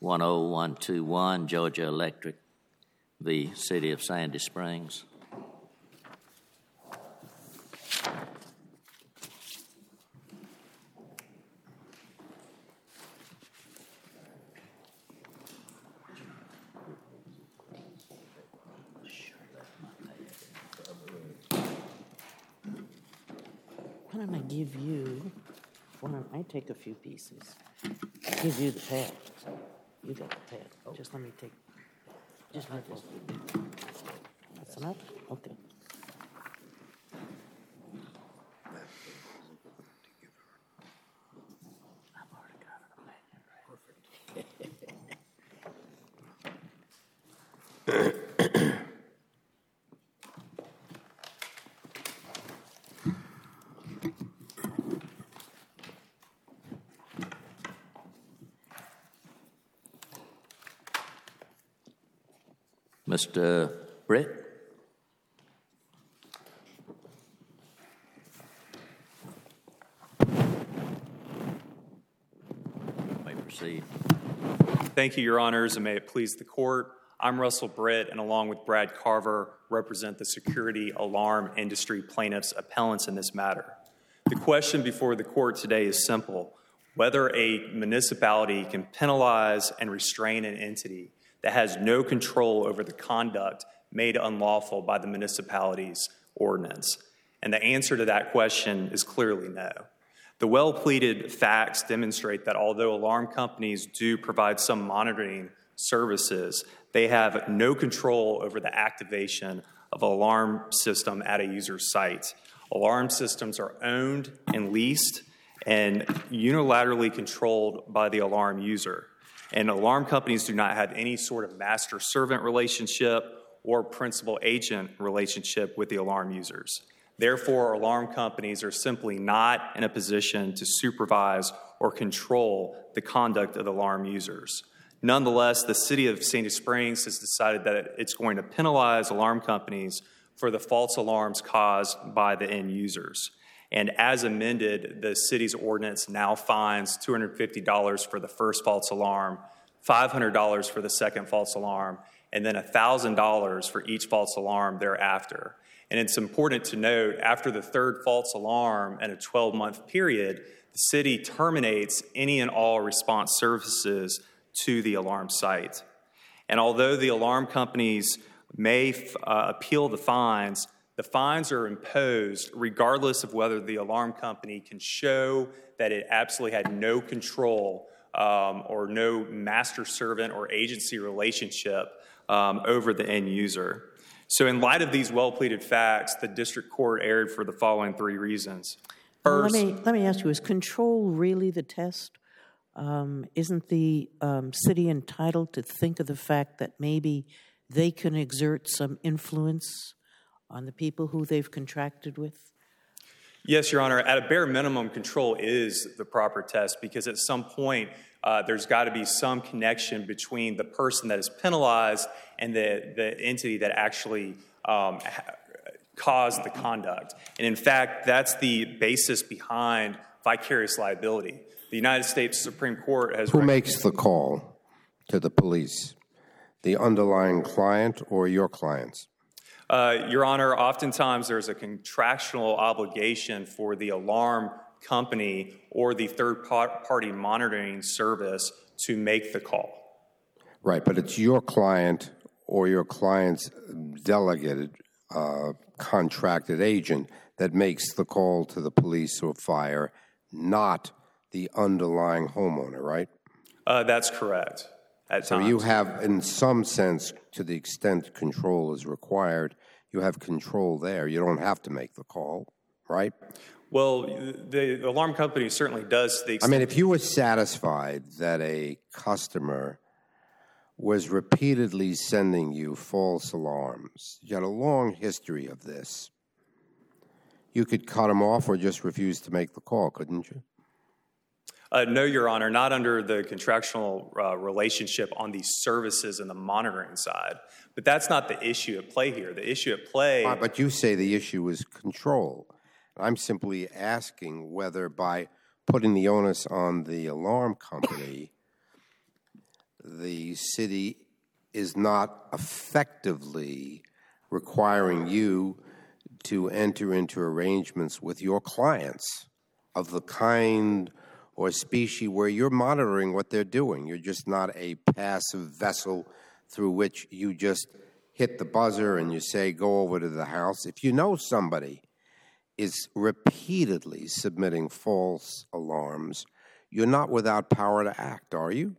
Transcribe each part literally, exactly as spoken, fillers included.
one oh one two one, Georgia Electric v. City of Sandy Springs. Why don't I give you, why don't I take a few pieces? I'll give you the pad. You got the pad. Just let me take, just let this. That's enough? Okay. I've already got an opinion, right? Mister Britt? You may proceed. Thank you, Your Honors, and may it please the Court. I'm Russell Britt, and along with Brad Carver, represent the security alarm industry plaintiffs' appellants in this matter. The question before the Court today is simple: whether a municipality can penalize and restrain an entity that has no control over the conduct made unlawful by the municipality's ordinance. And the answer to that question is clearly no. The well-pleaded facts demonstrate that although alarm companies do provide some monitoring services, they have no control over the activation of an alarm system at a user's site. Alarm systems are owned and leased and unilaterally controlled by the alarm user. And alarm companies do not have any sort of master-servant relationship or principal-agent relationship with the alarm users. Therefore, alarm companies are simply not in a position to supervise or control the conduct of the alarm users. Nonetheless, the City of Sandy Springs has decided that it's going to penalize alarm companies for the false alarms caused by the end users. And as amended, the city's ordinance now fines two hundred fifty dollars for the first false alarm, five hundred dollars for the second false alarm, and then one thousand dollars for each false alarm thereafter. And it's important to note, after the third false alarm in a twelve-month period, the city terminates any and all response services to the alarm site. And although the alarm companies may uh, appeal the fines, the fines are imposed regardless of whether the alarm company can show that it absolutely had no control um, or no master-servant or agency relationship um, over the end user. So in light of these well-pleaded facts, the district court erred for the following three reasons. First, well, let me, let me ask you, is control really the test? Um, isn't the um, city entitled to think of the fact that maybe they can exert some influence on the people who they've contracted with? Yes, Your Honor. At a bare minimum, control is the proper test because at some point uh, there's got to be some connection between the person that is penalized and the, the entity that actually um, caused the conduct. And in fact, that's the basis behind vicarious liability. The United States Supreme Court has... Who makes the call to the police? The underlying client or your clients? Uh, Your Honor, oftentimes there's a contractual obligation for the alarm company or the third-party monitoring service to make the call. Right, but it's your client or your client's delegated uh, contracted agent that makes the call to the police or fire, not the underlying homeowner, right? Uh, that's correct. At so times. You have, in some sense, to the extent control is required, you have control there. You don't have to make the call, right? Well, the alarm company certainly does. The I mean, if you were satisfied that a customer was repeatedly sending you false alarms, you had a long history of this, you could cut them off or just refuse to make the call, couldn't you? Uh, no, Your Honor, not under the contractual uh, relationship on the services and the monitoring side. But that's not the issue at play here. The issue at play... Uh, but you say the issue is control. I'm simply asking whether by putting the onus on the alarm company, the city is not effectively requiring you to enter into arrangements with your clients of the kind or species where you're monitoring what they're doing. You're just not a passive vessel through which you just hit the buzzer and you say, go over to the house. If you know somebody is repeatedly submitting false alarms, you're not without power to act, are you?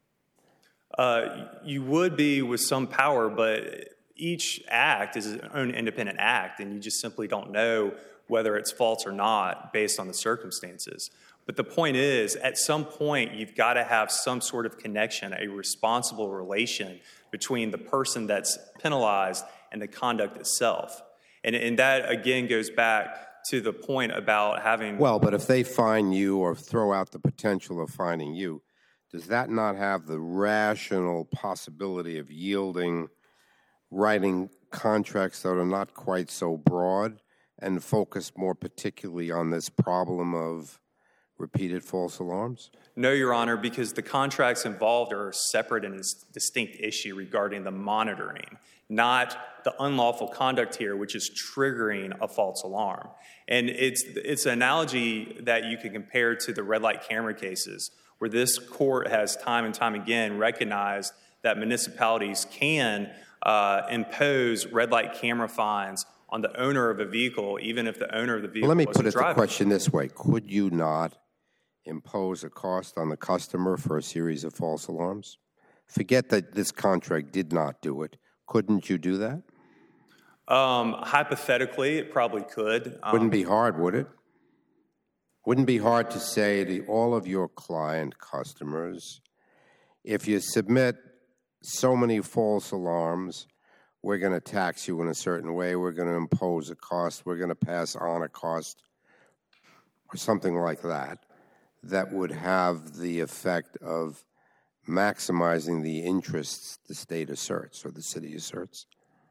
Uh, you would be with some power, but each act is its own independent act, and you just simply don't know whether it's false or not based on the circumstances. But the point is, at some point, you've got to have some sort of connection, a responsible relation between the person that's penalized and the conduct itself. And, and that, again, goes back to the point about having... Well, but if they fine you or throw out the potential of fining you, does that not have the rational possibility of yielding writing contracts that are not quite so broad and focus more particularly on this problem of repeated false alarms? No, Your Honor, because the contracts involved are a separate and distinct issue regarding the monitoring, not the unlawful conduct here, which is triggering a false alarm. And it's it's an analogy that you can compare to the red light camera cases, where this court has time and time again recognized that municipalities can uh, impose red light camera fines on the owner of a vehicle, even if the owner of the vehicle well, let me wasn't put it driving. the question this way. Could you not impose a cost on the customer for a series of false alarms? Forget that this contract did not do it. Couldn't you do that? Um, hypothetically, it probably could. Um, Wouldn't be hard, would it? Wouldn't be hard to say to all of your client customers, if you submit so many false alarms, we're going to tax you in a certain way, we're going to impose a cost, we're going to pass on a cost, or something like that, that would have the effect of maximizing the interests the state asserts or the city asserts.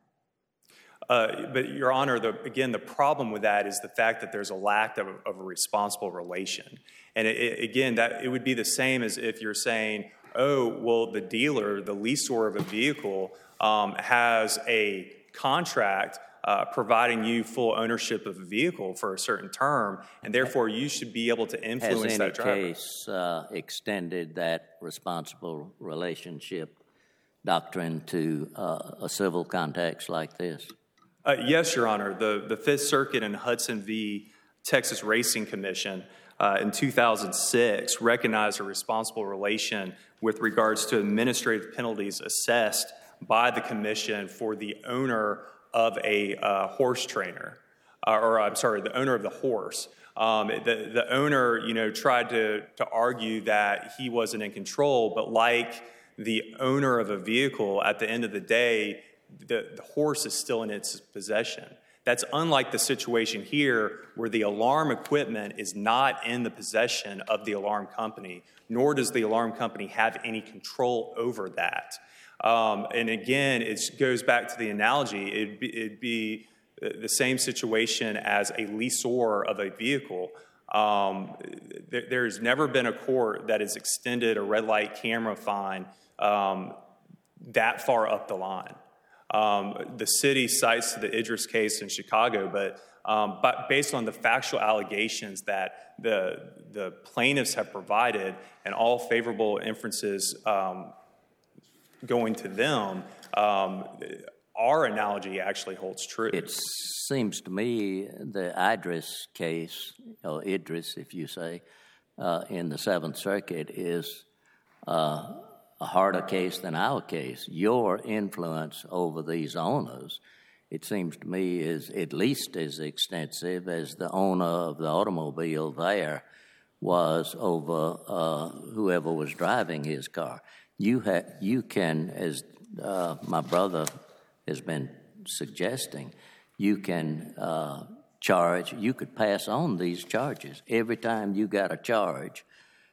Uh, but, Your Honor, the, again, the problem with that is the fact that there's a lack of, of a responsible relation. And, it, it, again, that it would be the same as if you're saying, oh, well, the dealer, the leaseor of a vehicle, um, has a contract uh, providing you full ownership of a vehicle for a certain term, and therefore you should be able to influence that driver. Has any case uh, extended that responsible relationship doctrine to uh, a civil context like this? Uh, yes, Your Honor. The, the Fifth Circuit in Hudson v. Texas Racing Commission uh, in two thousand six recognized a responsible relation with regards to administrative penalties assessed by the commission for the owner of a uh, horse trainer, uh, or I'm sorry, the owner of the horse. Um, the, the owner, you know, tried to, to argue that he wasn't in control, but like the owner of a vehicle, at the end of the day, the, the horse is still in its possession. That's unlike the situation here where the alarm equipment is not in the possession of the alarm company, nor does the alarm company have any control over that. Um, and again, it goes back to the analogy. It'd be, it'd be the same situation as a leaseor of a vehicle. Um, there, there's never been a court that has extended a red light camera fine um, that far up the line. Um, the city cites the Idris case in Chicago, but, um, but based on the factual allegations that the, the plaintiffs have provided and all favorable inferences um, going to them, um, our analogy actually holds true. It seems to me the Idris case, or Idris, if you say, uh, in the Seventh Circuit is uh, a harder case than our case. Your influence over these owners, it seems to me, is at least as extensive as the owner of the automobile there was over uh, whoever was driving his car. You ha- you can, as uh, my brother has been suggesting, you can uh, charge, you could pass on these charges. Every time you got a charge,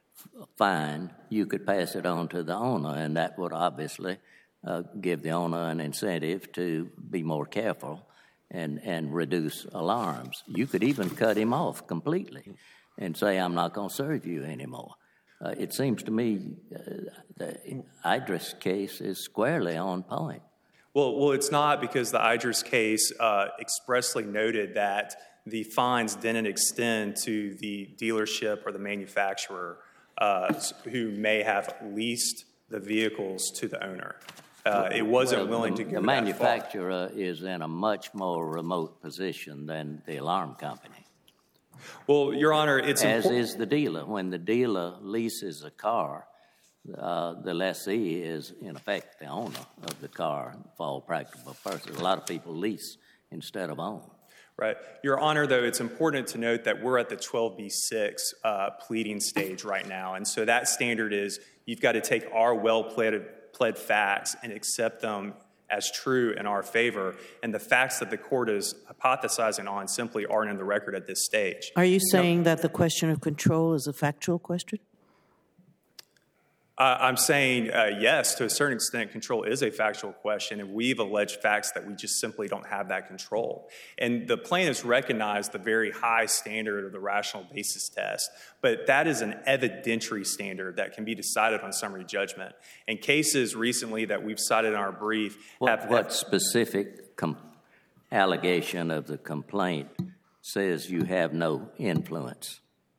fine, you could pass it on to the owner, and that would obviously uh, give the owner an incentive to be more careful and, and reduce alarms. You could even cut him off completely and say, I'm not going to serve you anymore. Uh, it seems to me uh, the Idris case is squarely on point. Well, well, it's not, because the Idris case uh, expressly noted that the fines didn't extend to the dealership or the manufacturer uh, who may have leased the vehicles to the owner. Uh, it wasn't well, willing the, to go The that manufacturer far. Is in a much more remote position than the alarm company. Well, Your Honor, it's as impor- is the dealer. When the dealer leases a car, uh, the lessee is in effect the owner of the car for all practical purposes. A lot of people lease instead of own. Right. Your Honor, though, it's important to note that we're at the twelve B six uh, pleading stage right now. And so that standard is you've got to take our well-pled pled facts and accept them as true in our favor. And the facts that the court is hypothesizing on simply aren't in the record at this stage. Are you saying no. that the question of control is a factual question? Uh, I'm saying uh, yes, to a certain extent, control is a factual question, and we've alleged facts that we just simply don't have that control. And the plaintiffs recognize the very high standard of the rational basis test, but that is an evidentiary standard that can be decided on summary judgment. And cases recently that we've cited in our brief what, have... What have, specific com- allegation of the complaint says you have no influence?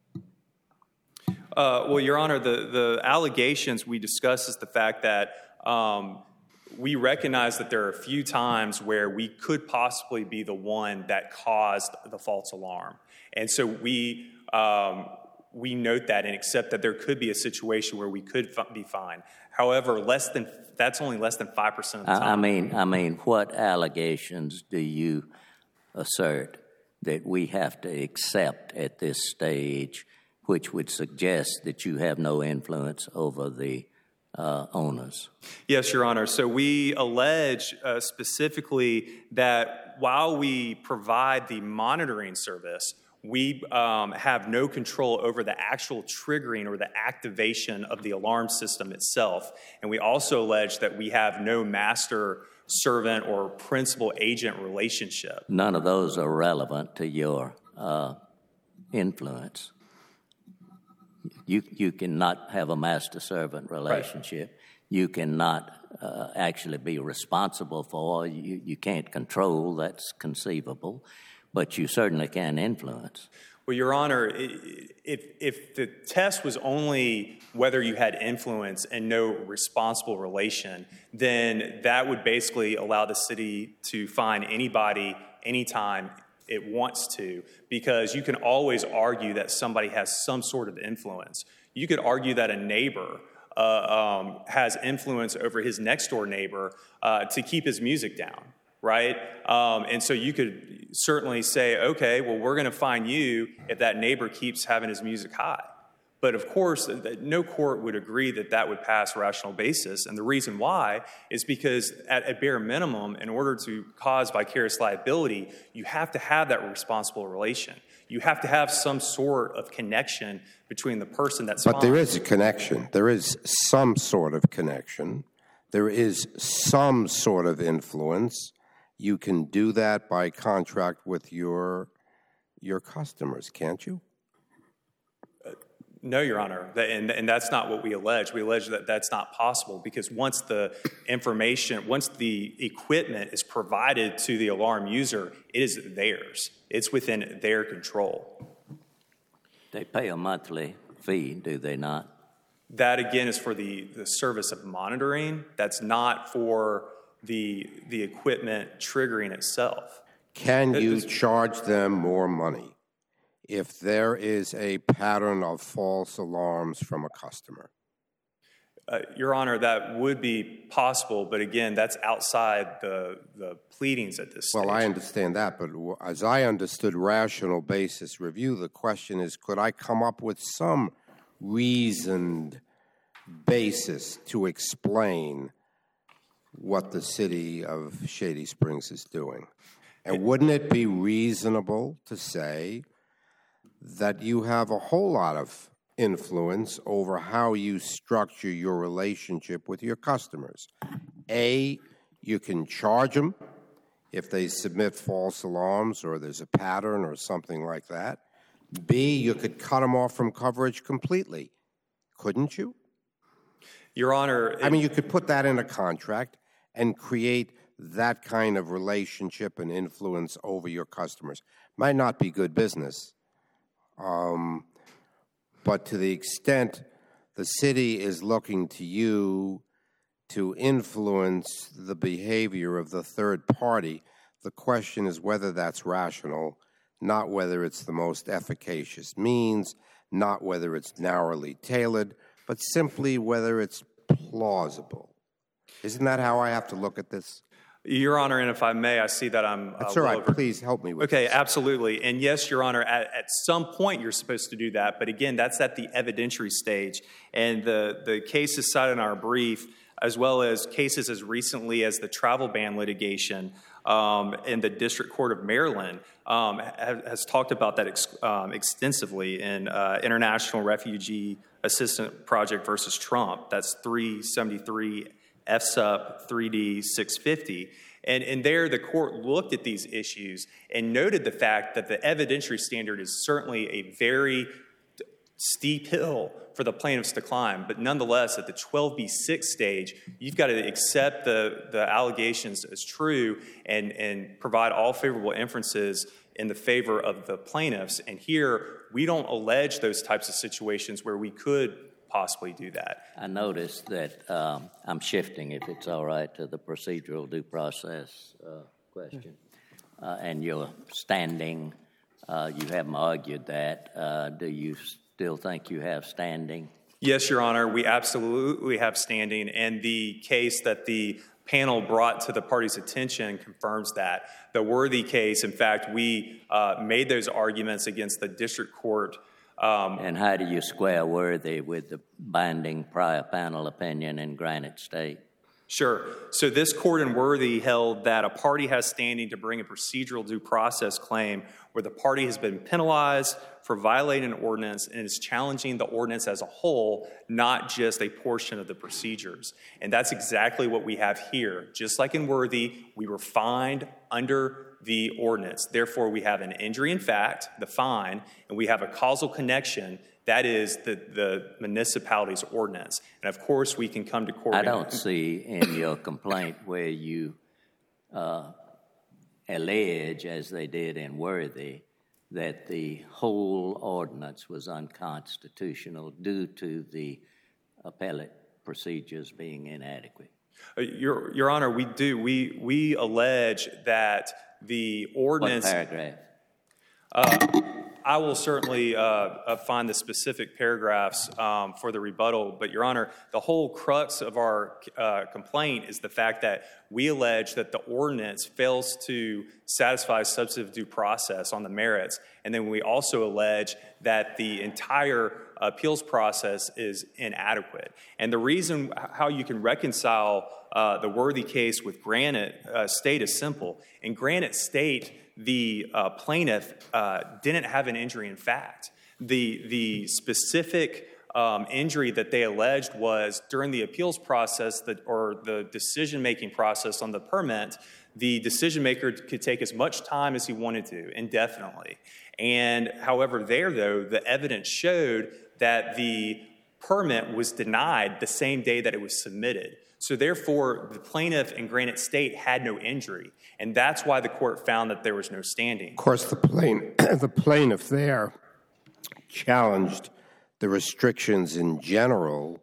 Uh, well, Your Honor, the, the allegations we discuss is the fact that um, we recognize that there are a few times where we could possibly be the one that caused the false alarm. And so we um, we note that and accept that there could be a situation where we could f- be fined. However, less than that's only less than five percent of the time. I mean, I mean, what allegations do you assert that we have to accept at this stage, which would suggest that you have no influence over the uh, owners? Yes, Your Honor. So we allege uh, specifically that while we provide the monitoring service, we um, have no control over the actual triggering or the activation of the alarm system itself. And we also allege that we have no master servant or principal agent relationship. None of those are relevant to your uh, influence. You you cannot have a master-servant relationship. Right. You cannot uh, actually be responsible for. You you can't control. That's conceivable, but you certainly can influence. Well, Your Honor, if if the test was only whether you had influence and no responsible relation, then that would basically allow the city to fine anybody anytime it wants to, because you can always argue that somebody has some sort of influence. You could argue that a neighbor uh, um, has influence over his next door neighbor uh, to keep his music down, right? Um, and so you could certainly say, okay, well, we're going to fine you if that neighbor keeps having his music high. But of course, no court would agree that that would pass rational basis. And the reason why is because at a bare minimum, in order to cause vicarious liability, you have to have that responsible relation. You have to have some sort of connection between the person that's But there is a connection. There is some sort of connection. There is some sort of influence. You can do that by contract with your your customers, can't you? No, Your Honor, and, and that's not what we allege. We allege that that's not possible because once the information, once the equipment is provided to the alarm user, it is theirs. It's within their control. They pay a monthly fee, do they not? That, again, is for the, the service of monitoring. That's not for the, the equipment triggering itself. Can you It's, charge them more money if there is a pattern of false alarms from a customer? Uh, Your Honor, that would be possible, but again, that's outside the, the pleadings at this stage. Well, I understand that, but as I understood rational basis review, the question is, could I come up with some reasoned basis to explain what the city of Shady Springs is doing? And wouldn't it be reasonable to say that you have a whole lot of influence over how you structure your relationship with your customers? A, you can charge them if they submit false alarms or there's a pattern or something like that. B, you could cut them off from coverage completely. couldn't you? Your Honor, I mean, you could put that in a contract and create that kind of relationship and influence over your customers. Might not be good business, um, but to the extent the city is looking to you to influence the behavior of the third party, the question is whether that's rational, not whether it's the most efficacious means, not whether it's narrowly tailored, but simply whether it's plausible. Isn't that how I have to look at this? Your Honor, and if I may, I see that I'm... That's uh, all well right. over. Please help me with Okay, this. absolutely. And yes, Your Honor, at, at some point you're supposed to do that, but again, that's at the evidentiary stage. And the, the cases cited in our brief, as well as cases as recently as the travel ban litigation um, in the District Court of Maryland, um, has, has talked about that ex, um, extensively in uh, International Refugee Assistance Project versus Trump. That's three seventy-three F S U P three D six fifty. And, and there the court looked at these issues and noted the fact that the evidentiary standard is certainly a very steep hill for the plaintiffs to climb. But nonetheless, at the twelve B six stage, you've got to accept the, the allegations as true and, and provide all favorable inferences in the favor of the plaintiffs. And here, we don't allege those types of situations where we could possibly do that. I noticed that um, I'm shifting, if it's all right, to the procedural due process uh, question. Uh, and your standing, uh, you haven't argued that. Uh, do you still think you have standing? Yes, Your Honor, we absolutely have standing. And the case that the panel brought to the party's attention confirms that. The Worthy case, in fact, we uh, made those arguments against the district court. Um, and how do you square Worthy with the binding prior panel opinion in Granite State? Sure. So this court in Worthy held that a party has standing to bring a procedural due process claim where the party has been penalized for violating an ordinance and is challenging the ordinance as a whole, not just a portion of the procedures. And that's exactly what we have here. Just like in Worthy, we were fined under the ordinance. Therefore, we have an injury in fact, the fine, and we have a causal connection. That is the, the municipality's ordinance. And of course, we can come to court. I don't see in your complaint where you uh, allege, as they did in Worthy, that the whole ordinance was unconstitutional due to the appellate procedures being inadequate. Uh, Your, Your Honor, we do. We, we allege that the ordinance... What paragraph? Uh, I will certainly uh, uh, find the specific paragraphs um, for the rebuttal, but Your Honor, the whole crux of our uh, complaint is the fact that we allege that the ordinance fails to satisfy substantive due process on the merits, and then we also allege that the entire appeals process is inadequate. And the reason how you can reconcile uh, the Worthy case with Granite uh, State is simple. In Granite State, the uh, plaintiff uh, didn't have an injury in fact. The, the specific um, injury that they alleged was during the appeals process that, or the decision-making process on the permit, the decision-maker could take as much time as he wanted to, indefinitely. And however there, though, the evidence showed that the permit was denied the same day that it was submitted. So therefore, the plaintiff in Granite State had no injury, and that's why the court found that there was no standing. Of course, the, plain, the plaintiff there challenged the restrictions in general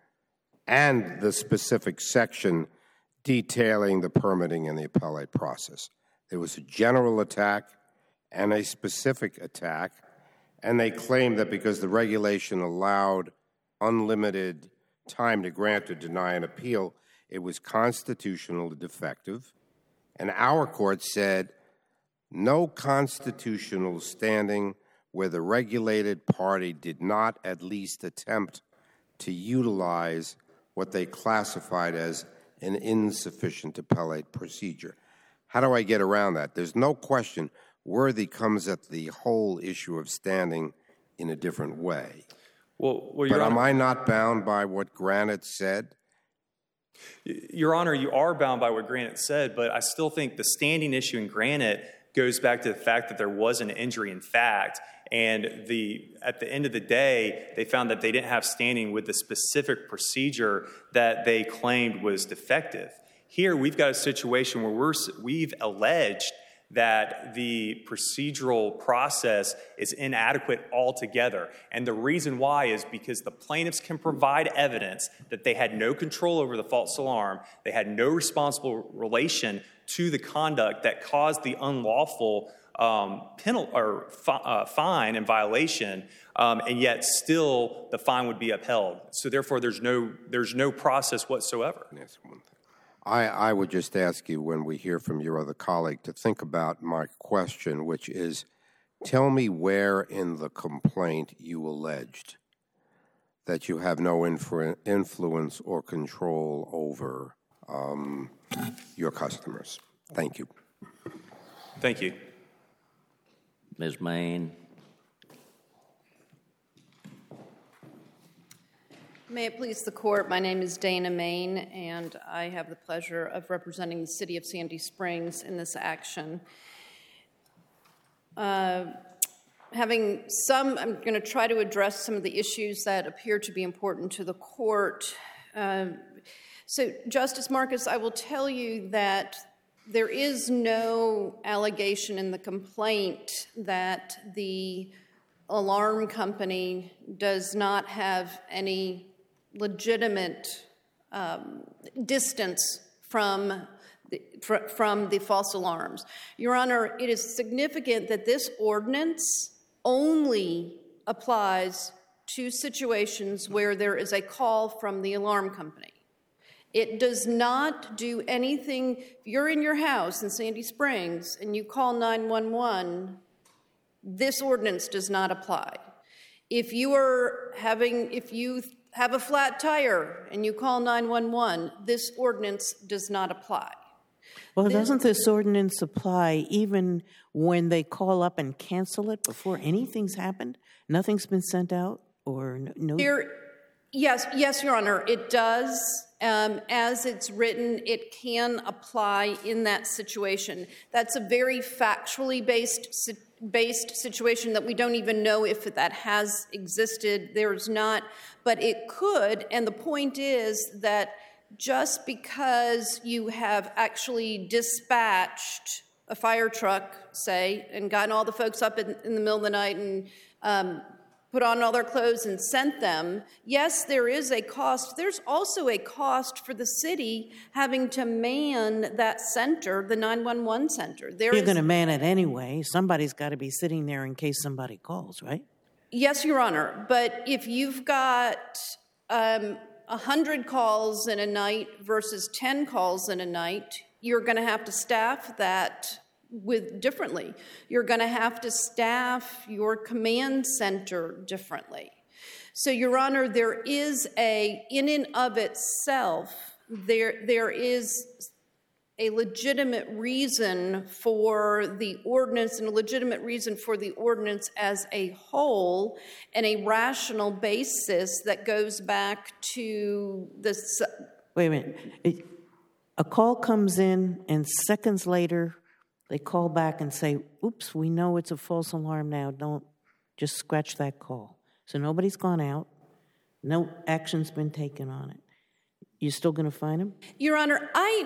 and the specific section detailing the permitting and the appellate process. There was a general attack and a specific attack, and they claimed that because the regulation allowed unlimited time to grant or deny an appeal, it was constitutionally defective. And our court said no constitutional standing where the regulated party did not at least attempt to utilize what they classified as an insufficient appellate procedure. How do I get around that? There's no question Worthy comes at the whole issue of standing in a different way. Well, well, but Your am Honor, I not bound by what Granite said? Your Honor, you are bound by what Granite said, but I still think the standing issue in Granite goes back to the fact that there was an injury in fact, And the at the end of the day, they found that they didn't have standing with the specific procedure that they claimed was defective. Here, we've got a situation where we're, we've alleged that the procedural process is inadequate altogether. And the reason why is because the plaintiffs can provide evidence that they had no control over the false alarm, they had no responsible relation to the conduct that caused the unlawful um, penalty or fi- uh, fine and violation, um, and yet still the fine would be upheld. So therefore, there's no there's no process whatsoever. Yes, one thing. I, I would just ask you, when we hear from your other colleague, to think about my question, which is, tell me where in the complaint you alleged that you have no influ- influence or control over um, your customers. Thank you. Thank you. Miz Main. May it please the Court, my name is Dana Main, and I have the pleasure of representing the City of Sandy Springs in this action. Uh, having some, I'm going to try to address some of the issues that appear to be important to the Court. Uh, so, Justice Marcus, I will tell you that there is no allegation in the complaint that the alarm company does not have any legitimate um, distance from the, fr- from the false alarms. Your Honor, it is significant that this ordinance only applies to situations where there is a call from the alarm company. It does not do anything. If you're in your house in Sandy Springs and you call nine one one, this ordinance does not apply. If you are having, if you have a flat tire and you call nine one one, this ordinance does not apply. Well, This- doesn't this ordinance apply even when they call up and cancel it before anything's happened? Nothing's been sent out or n- no? There, yes, yes, Your Honor, it does. Um, as it's written, it can apply in that situation. That's a very factually based si- based situation that we don't even know if that has existed. There's not, but it could. And the point is that just because you have actually dispatched a fire truck, say, and gotten all the folks up in, in the middle of the night and um, put on all their clothes and sent them, yes, there is a cost. There's also a cost for the city having to man that center, the nine one one center. There You're is- going to man it anyway. Somebody's got to be sitting there in case somebody calls, right? Yes, Your Honor, but if you've got um, one hundred calls in a night versus ten calls in a night, you're going to have to staff that with differently. You're going to have to staff your command center differently. So, Your Honor, there is a, in and of itself, there there is a legitimate reason for the ordinance and a legitimate reason for the ordinance as a whole and a rational basis that goes back to the... Wait a minute. It, a call comes in, and seconds later, they call back and say, oops, we know it's a false alarm now. Don't just scratch that call. So nobody's gone out. No action's been taken on it. You're still going to find them? Your Honor, I...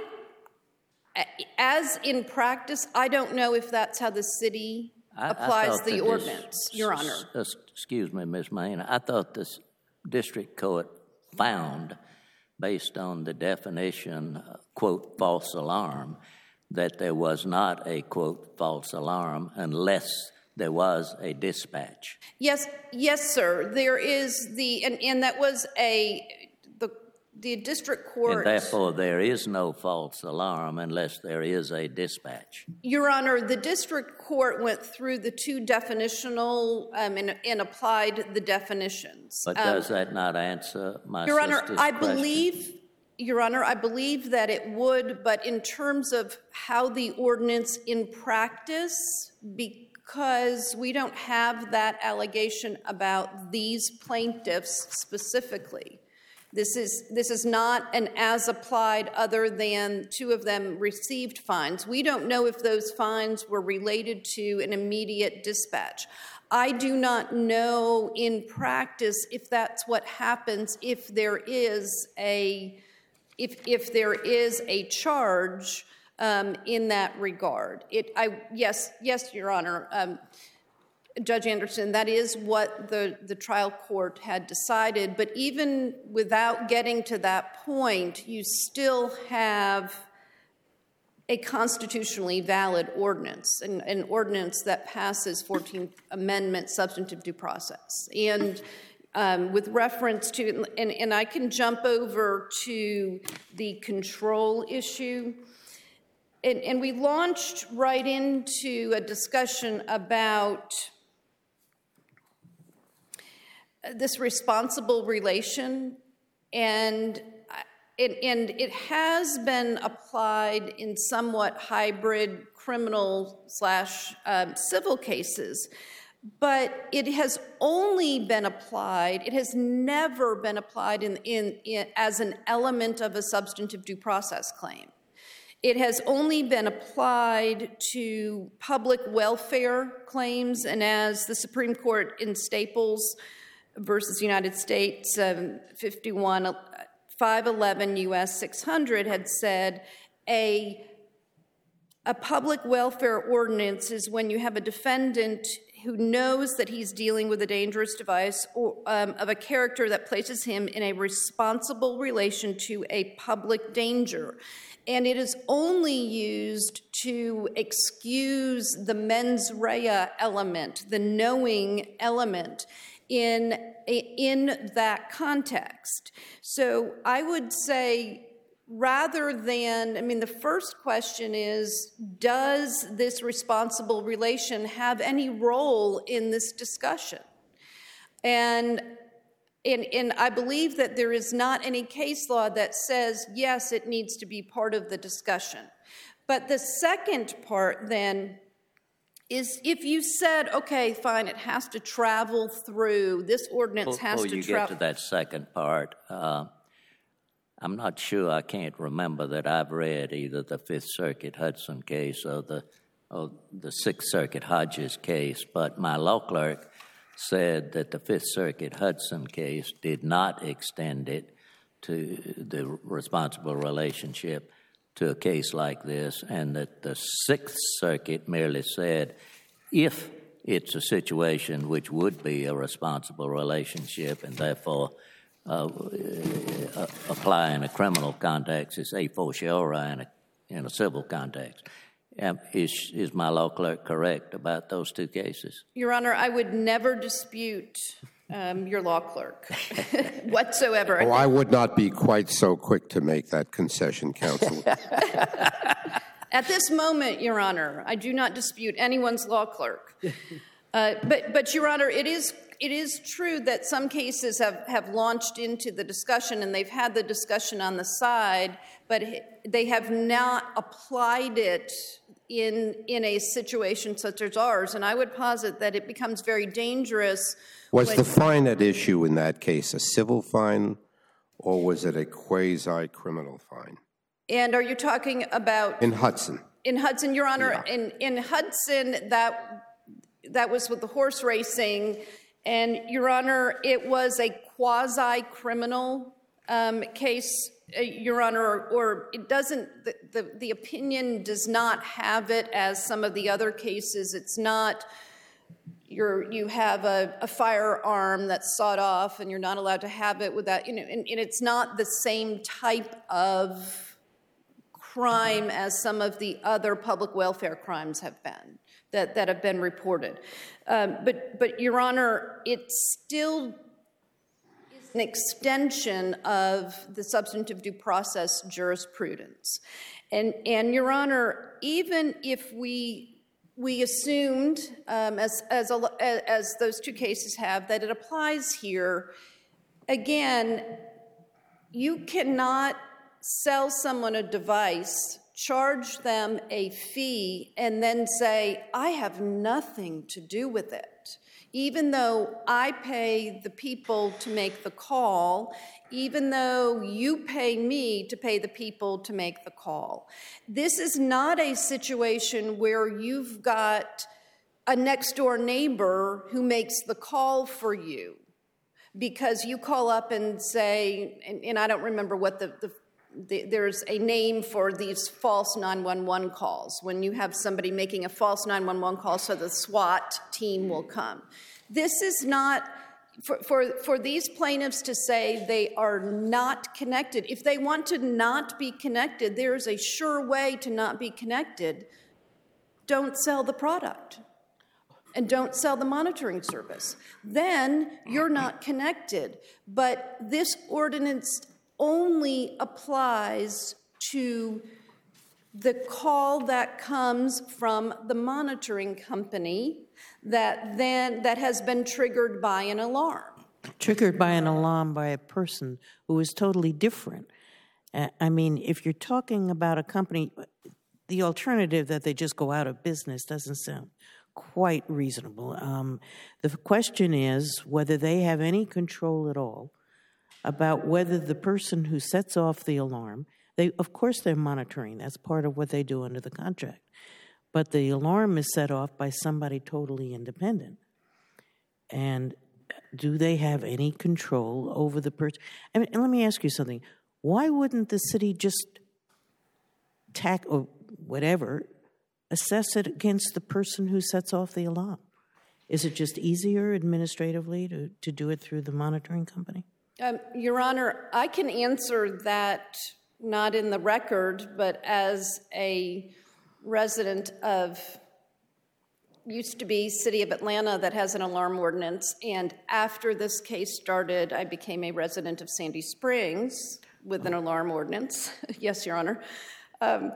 As in practice, I don't know if that's how the city I- I applies thought the that ordinance, this- Your Honor. s- s- Excuse me, Miz Main. I thought this district court found, based on the definition, uh, quote, false alarm, that there was not a, quote, false alarm unless there was a dispatch. Yes, yes, sir. There is the, and, and that was a, the, the district court. And therefore, there is no false alarm unless there is a dispatch. Your Honor, the district court went through the two definitional um, and, and applied the definitions. But Um, does that not answer my Your Honor, sister's I question? believe, Your Honor, I believe that it would, but in terms of how the ordinance in practice, because we don't have that allegation about these plaintiffs specifically, This is, this is not an as-applied other than two of them received fines. We don't know if those fines were related to an immediate dispatch. I do not know in practice if that's what happens if there is a, if, if there is a charge um, in that regard. It, I, yes, yes, Your Honor. Um, Judge Anderson, that is what the, the trial court had decided. But even without getting to that point, you still have a constitutionally valid ordinance, an, an ordinance that passes fourteenth Amendment substantive due process. And um, with reference to, and, and I can jump over to the control issue. And, and we launched right into a discussion about this responsible relation, and, it, and it has been applied in somewhat hybrid criminal slash um, civil cases, but it has only been applied, it has never been applied in, in, in, as an element of a substantive due process claim. It has only been applied to public welfare claims, and as the Supreme Court in Staples versus United States, um, fifty-one, five eleven U S six hundred had said a, a public welfare ordinance is when you have a defendant who knows that he's dealing with a dangerous device or, um, of a character that places him in a responsible relation to a public danger. And it is only used to excuse the mens rea element, the knowing element, in, in that context. So I would say, rather than, I mean, the first question is, does this responsible relation have any role in this discussion? And, and, and I believe that there is not any case law that says, yes, it needs to be part of the discussion. But the second part, then, is if you said, okay, fine, it has to travel through, this ordinance has Before to you travel. get to that second part, uh, I'm not sure, I can't remember that I've read either the Fifth Circuit Hudson case or the, or the Sixth Circuit Hodges case, but my law clerk said that the Fifth Circuit Hudson case did not extend it to the responsible relationship to a case like this, and that the Sixth Circuit merely said if it's a situation which would be a responsible relationship and therefore uh, uh, apply in a criminal context, it's a fortiori in a, in a civil context. Um, is, is my law clerk correct about those two cases? Your Honor, I would never dispute um, your law clerk whatsoever. Oh, I would not be quite so quick to make that concession, counsel. At this moment, Your Honor, I do not dispute anyone's law clerk. Uh, but, but, Your Honor, it is, it is true that some cases have, have launched into the discussion, and they've had the discussion on the side, but they have not applied it in, in a situation such as ours. And I would posit that it becomes very dangerous. Was when, the fine at issue in that case a civil fine, or was it a quasi-criminal fine? And are you talking about... In Hudson. In Hudson, Your Honor, Yeah. in, in Hudson, that, that was with the horse racing, and, Your Honor, it was a quasi-criminal um, case, uh, Your Honor, or, or it doesn't, the, the, the opinion does not have it as some of the other cases. It's not... You're, you have a, a firearm that's sawed off, and you're not allowed to have it without, you know, and, and it's not the same type of crime as some of the other public welfare crimes have been, that, that have been reported. Um, but, but, Your Honor, it still is an extension of the substantive due process jurisprudence. And, and Your Honor, even if we We assumed, um, as, as, a, as those two cases have, that it applies here. Again, you cannot sell someone a device, charge them a fee, and then say, I have nothing to do with it. even though I pay the people to make the call, even though you pay me to pay the people to make the call. This is not a situation where you've got a next-door neighbor who makes the call for you because you call up and say, and, and I don't remember what the, the, the, there's a name for these false nine one one calls, when you have somebody making a false nine one one call so the SWAT team will come. This is not, for, for, for these plaintiffs to say they are not connected. If they want to not be connected, there is a sure way to not be connected. Don't sell the product. And don't sell the monitoring service. Then you're not connected. But this ordinance only applies to the call that comes from the monitoring company that then that has been triggered by an alarm. Triggered by an alarm by a person who is totally different. Uh, I mean, if you're talking about a company, the alternative that they just go out of business doesn't sound quite reasonable. Um, the question is whether they have any control at all about whether the person who sets off the alarm, they, of course they're monitoring. That's part of what they do under the contract. But the alarm is set off by somebody totally independent. And do they have any control over the person? I mean, and let me ask you something. Why wouldn't the city just tack or whatever, assess it against the person who sets off the alarm? Is it just easier administratively to, to do it through the monitoring company? Um, Your Honor, I can answer that not in the record, but as a resident of, used to be City of Atlanta that has an alarm ordinance, and after this case started, I became a resident of Sandy Springs with an alarm ordinance. Yes, Your Honor. Um,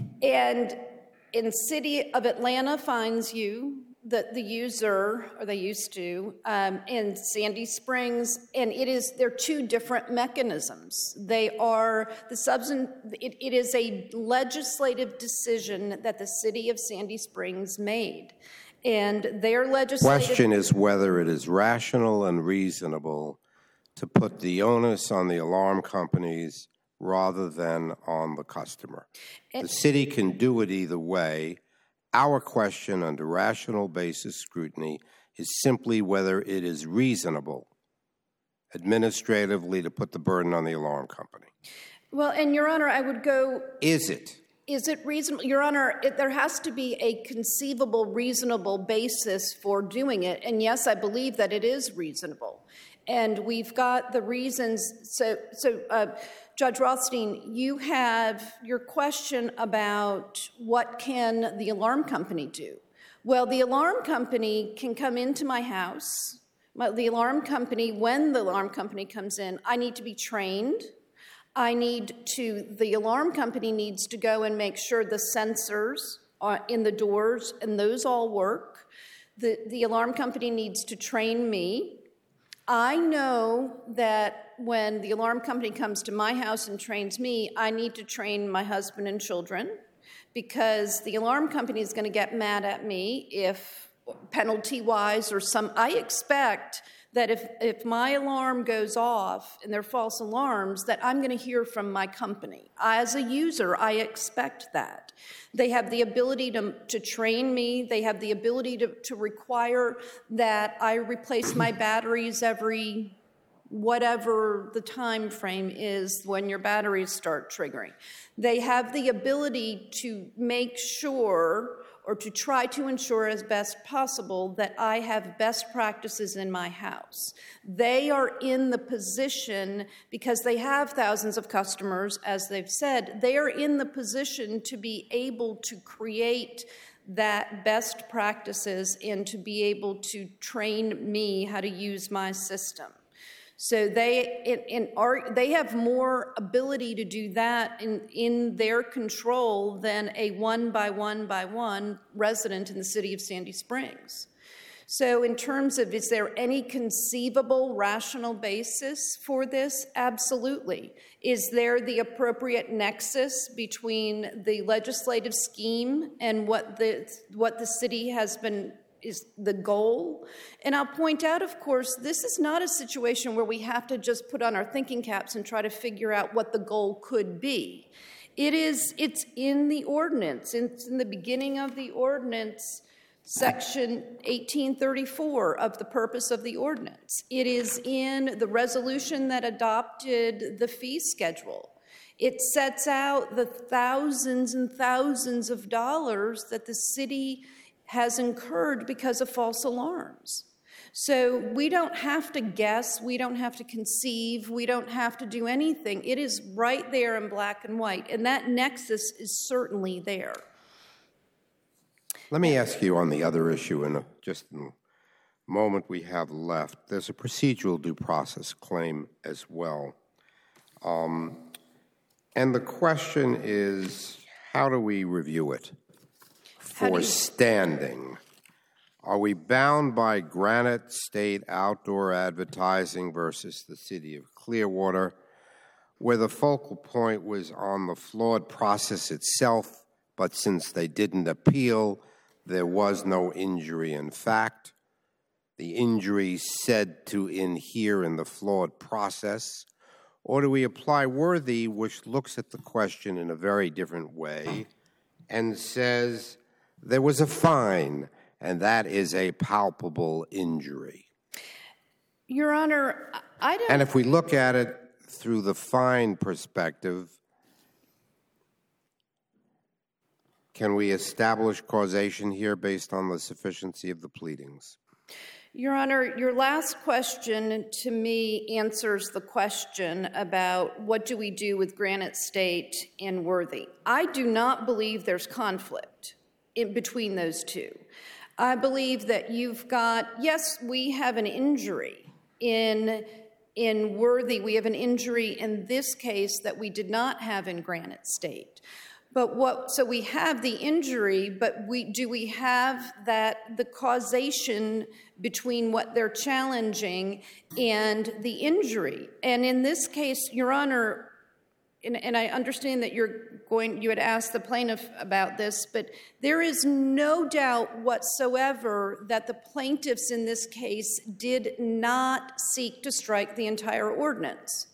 and in City of Atlanta fines you, the, the user, or they used to, um, in Sandy Springs, and it is, they're two different mechanisms. They are, the substance, it, it is a legislative decision that the City of Sandy Springs made. And their legislative... Question is whether it is rational and reasonable to put the onus on the alarm companies rather than on the customer. And the city can do it either way. Our question under rational basis scrutiny is simply whether it is reasonable administratively to put the burden on the alarm company. Well, and Your Honor, I would go... Is it? Is it reasonable? Your Honor, it, there has to be a conceivable, reasonable basis for doing it. And yes, I believe that it is reasonable. And we've got the reasons. So, so uh, Judge Rothstein, you have your question about what can the alarm company do? Well, the alarm company can come into my house. The alarm company, when the alarm company comes in, I need to be trained. I need to, the alarm company needs to go and make sure the sensors are in the doors and those all work. The, the alarm company needs to train me. I know that when the alarm company comes to my house and trains me, I need to train my husband and children, because the alarm company is going to get mad at me if penalty-wise or some, I expect that if, if my alarm goes off and they're false alarms, that I'm going to hear from my company. As a user, I expect that. They have the ability to, to train me. They have the ability to, to require that I replace my batteries every whatever the time frame is when your batteries start triggering. They have the ability to make sure or to try to ensure as best possible that I have best practices in my house. They are in the position, because they have thousands of customers, as they've said, they are in the position to be able to create that best practices and to be able to train me how to use my system. So they in, in our, they have more ability to do that in, in their control than a one by one by one resident in the city of Sandy Springs. So in terms of, is there any conceivable rational basis for this? Absolutely. Is there the appropriate nexus between the legislative scheme and what the what the city has been is the goal. And I'll point out, of course, this is not a situation where we have to just put on our thinking caps and try to figure out what the goal could be. It is, it's in the ordinance. It's in the beginning of the ordinance, Section eighteen thirty-four of the purpose of the ordinance. It is in the resolution that adopted the fee schedule. It sets out the thousands and thousands of dollars that the city has incurred because of false alarms. So we don't have to guess, we don't have to conceive, we don't have to do anything. It is right there in black and white, and that nexus is certainly there. Let me ask you on the other issue in a, just in the moment we have left. There's a procedural due process claim as well. Um, and the question is, how do we review it for standing? Are we bound by Granite State Outdoor Advertising versus the City of Clearwater, where the focal point was on the flawed process itself, but since they didn't appeal, there was no injury in fact? The injury said to inhere in the flawed process? Or do we apply Worthy, which looks at the question in a very different way and says there was a fine, and that is a palpable injury? Your Honor, I don't... And if we look at it through the fine perspective, can we establish causation here based on the sufficiency of the pleadings? Your Honor, your last question to me answers the question about what do we do with Granite State and Worthy. I do not believe there's conflict in between those two. I believe that you've got, yes, we have an injury in, in Worthy. We have an injury in this case that we did not have in Granite State. But what, so we have the injury, but we, do we have that, the causation between what they're challenging and the injury? And in this case, Your Honor, and, and I understand that you're going, you had asked the plaintiff about this, but there is no doubt whatsoever that the plaintiffs in this case did not seek to strike the entire ordinance.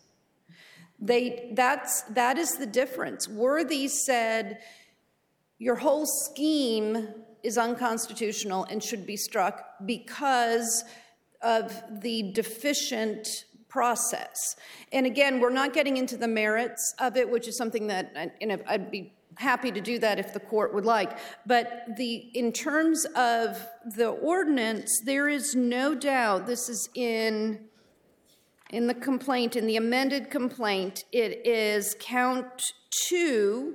They, that's, that is the difference. Worthy said, your whole scheme is unconstitutional and should be struck because of the deficient process. And again, we're not getting into the merits of it, which is something that, you know, I'd be happy to do that if the court would like. But the, in terms of the ordinance, there is no doubt, this is in... In the complaint, in the amended complaint, it is count two,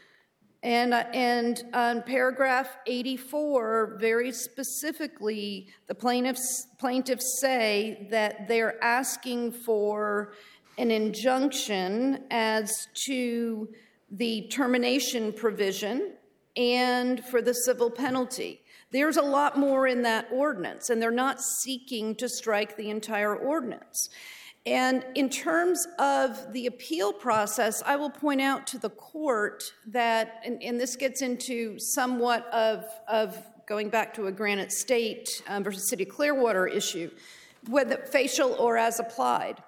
and, uh, and on paragraph eighty-four, very specifically, the plaintiffs, plaintiffs say that they're asking for an injunction as to the termination provision and for the civil penalty. There's a lot more in that ordinance, and they're not seeking to strike the entire ordinance. And in terms of the appeal process, I will point out to the court that, and, and this gets into somewhat of, of going back to a Granite State um, versus City of Clearwater issue, whether facial or as applied.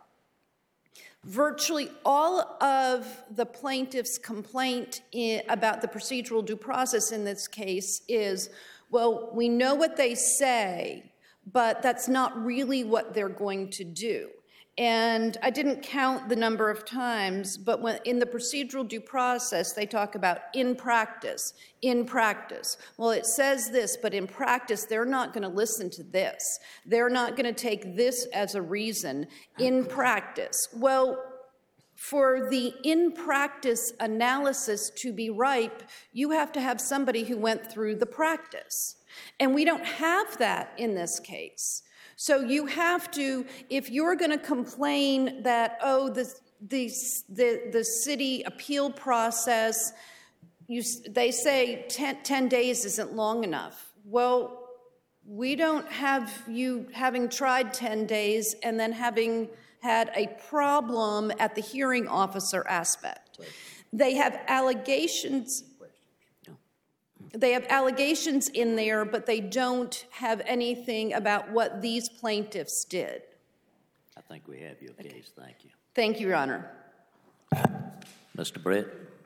Virtually all of the plaintiff's complaint in, about the procedural due process in this case is, well, we know what they say, but that's not really what they're going to do. And I didn't count the number of times, but when in the procedural due process, they talk about in practice, in practice. Well, it says this, but in practice, they're not going to listen to this. They're not going to take this as a reason in practice. Well, for the in practice analysis to be ripe, you have to have somebody who went through the practice. And we don't have that in this case. So you have to, if you're going to complain that, oh, the, the, the, the city appeal process, you, they say ten, ten days isn't long enough. Well, we don't have you having tried ten days and then having had a problem at the hearing officer aspect. They have allegations. they have allegations in there, but they don't have anything about what these plaintiffs did. I think we have your case. Thank you. Thank you, Your Honor. Mister Britt?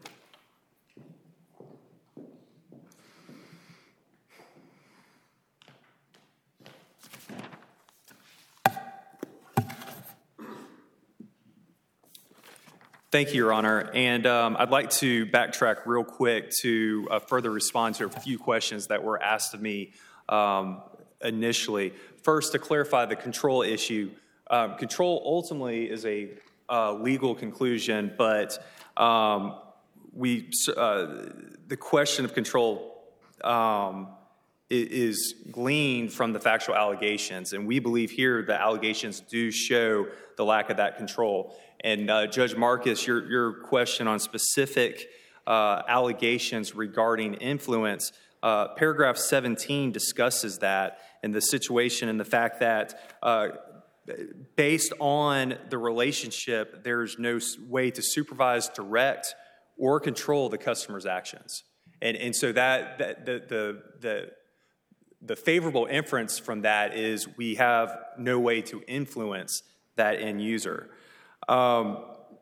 Thank you, Your Honor. And um, I'd like to backtrack real quick to uh, further respond to a few questions that were asked of me um, initially. First, to clarify the control issue, um, control ultimately is a uh, legal conclusion, but um, we uh, the question of control um, is gleaned from the factual allegations, and we believe here the allegations do show the lack of that control. And uh, Judge Marcus, your, your question on specific uh, allegations regarding influence, uh, paragraph seventeen discusses that and the situation and the fact that uh, based on the relationship, there's no way to supervise, direct, or control the customer's actions. And, and so that, that the, the, the, the favorable inference from that is we have no way to influence that end user. Um,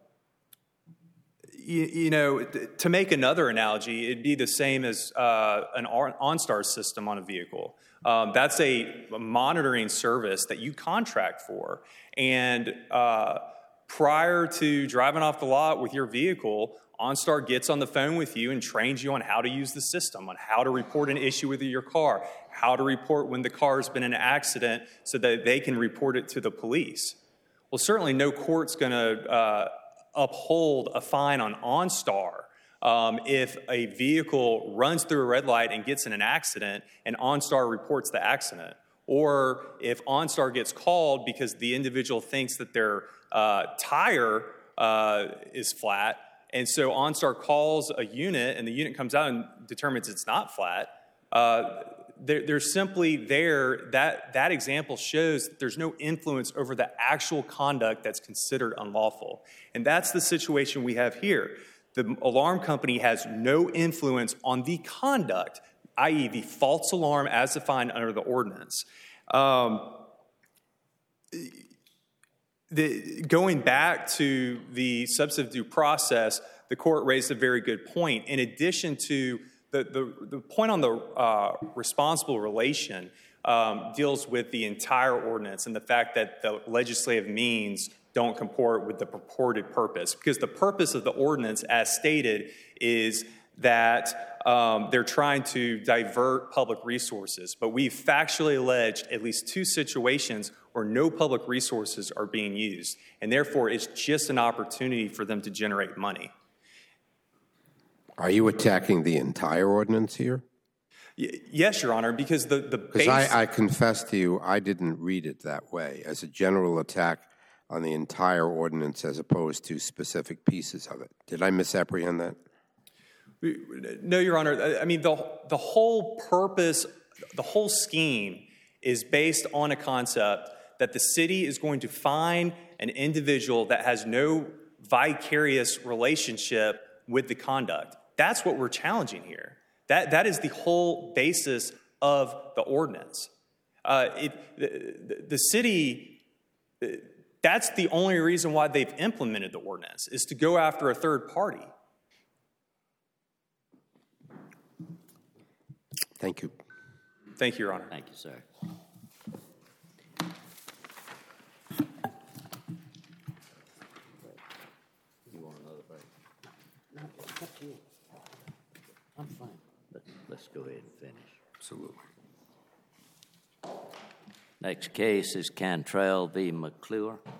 you, you know, to make another analogy, it'd be the same as uh, an OnStar system on a vehicle. Um, that's a monitoring service that you contract for. And uh, prior to driving off the lot with your vehicle, OnStar gets on the phone with you and trains you on how to use the system, on how to report an issue with your car, how to report when the car has been in an accident so that they can report it to the police. Well, certainly no court's going to uh, uphold a fine on OnStar um, if a vehicle runs through a red light and gets in an accident and OnStar reports the accident. Or if OnStar gets called because the individual thinks that their uh, tire uh, is flat, and so OnStar calls a unit and the unit comes out and determines it's not flat, uh, They're, they're simply there. That, that example shows that there's no influence over the actual conduct that's considered unlawful. And that's the situation we have here. The alarm company has no influence on the conduct, that is the false alarm as defined under the ordinance. Um, the, going back to the substantive due process, the court raised a very good point. In addition to The, the, the point on the uh, responsible relation um, deals with the entire ordinance and the fact that the legislative means don't comport with the purported purpose. Because the purpose of the ordinance, as stated, is that um, they're trying to divert public resources. But we've factually alleged at least two situations where no public resources are being used. And therefore, it's just an opportunity for them to generate money. Are you attacking the entire ordinance here? Y- yes, Your Honor, because the, the base... Because I, I confess to you, I didn't read it that way, as a general attack on the entire ordinance as opposed to specific pieces of it. Did I misapprehend that? No, Your Honor. I mean, the, the whole purpose, the whole scheme is based on a concept that the city is going to find an individual that has no vicarious relationship with the conduct. That's what we're challenging here. That, that is the whole basis of the ordinance. Uh, it, the, the city, that's the only reason why they've implemented the ordinance, is to go after a third party. Thank you. Thank you, Your Honor. Thank you, sir. You want another break? No, it's up to you. I'm fine. Let's, let's go ahead and finish. Absolutely. Next case is Cantrell v. McClure.